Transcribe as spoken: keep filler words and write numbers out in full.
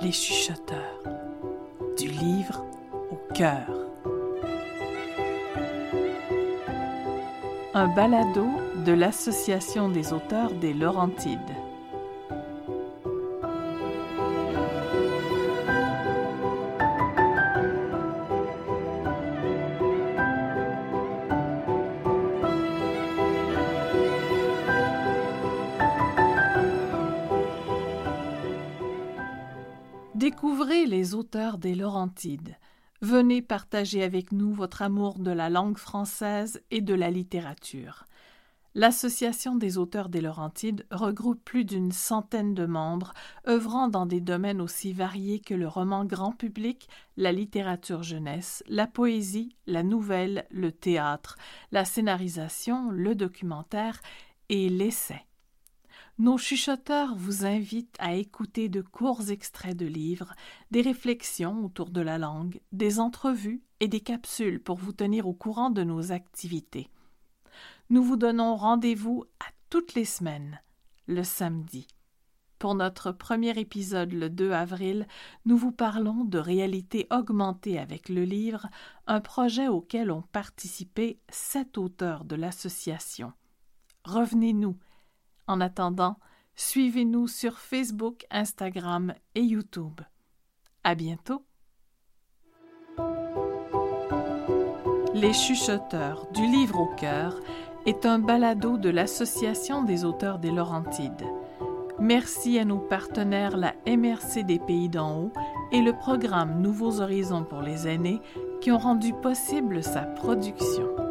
Les chuchoteurs, du livre au cœur. Un balado de l'Association des auteurs des Laurentides. Découvrez les auteurs des Laurentides. Venez partager avec nous votre amour de la langue française et de la littérature. L'Association des auteurs des Laurentides regroupe plus d'une centaine de membres, œuvrant dans des domaines aussi variés que le roman grand public, la littérature jeunesse, la poésie, la nouvelle, le théâtre, la scénarisation, le documentaire et l'essai. Nos chuchoteurs vous invitent à écouter de courts extraits de livres, des réflexions autour de la langue, des entrevues et des capsules pour vous tenir au courant de nos activités. Nous vous donnons rendez-vous à toutes les semaines, le samedi. Pour notre premier épisode le deux avril, nous vous parlons de réalité augmentée avec le livre, un projet auquel ont participé sept auteurs de l'association. Revenez-nous. En attendant, suivez-nous sur Facebook, Instagram et YouTube. À bientôt! Les chuchoteurs, du livre au cœur, est un balado de l'Association des auteurs des Laurentides. Merci à nos partenaires la M R C des Pays d'en haut et le programme Nouveaux Horizons pour les aînés qui ont rendu possible sa production.